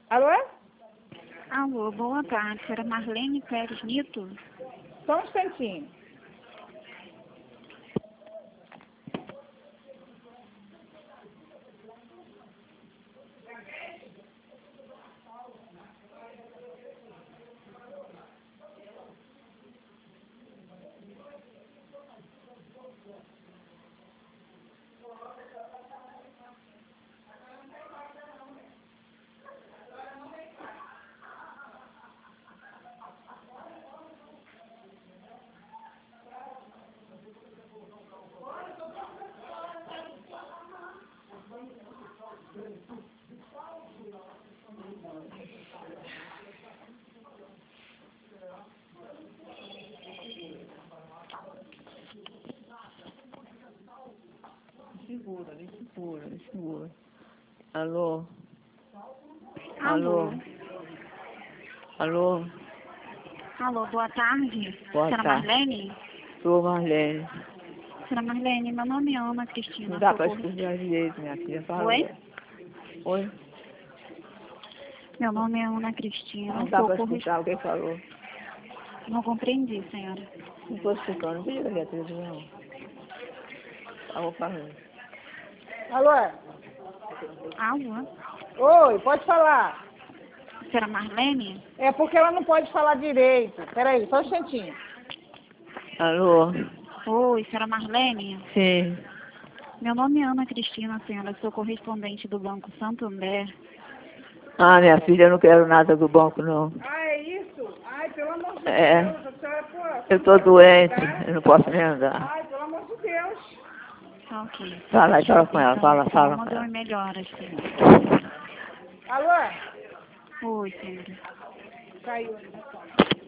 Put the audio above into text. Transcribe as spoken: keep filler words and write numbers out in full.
Alô? Alô, boa tarde. Senhora Marlene Pérez Nito? Só um instantinho. Segura, segura, segura. Alô? Alô? Alô? Alô, boa tarde. Boa Senhora tarde. Marlene? Sou Marlene. Senhora Marlene, meu nome é Ana Cristina. Não dá pra Socorro. escutar direito, minha filha. Fala. Oi? Oi? Meu nome é Ana Cristina. Não dá pra Socorro. escutar o que falou. Não compreendi, senhora. Não tô escutando. Não liga a televisão. Alô, falando. Alô? Alô? Oi, pode falar. Senhora Marlene? É porque ela não pode falar direito. Peraí, só um instantinho. Alô? Oi, senhora Marlene? Sim. Meu nome é Ana Cristina, senhora. Sou correspondente do Banco Santander. Ah, minha filha, eu não quero nada do banco, não. Ah, é isso? Ai, pelo amor de É. Deus. A senhora, pô, Eu tô doente. Eu não posso nem andar. ai, pelo amor de Deus. Tá ok. Fala aí, fala com ela. Fala, fala com Estômago ela. e melhoras, senhora. Alô? Oi, senhora. Caiu.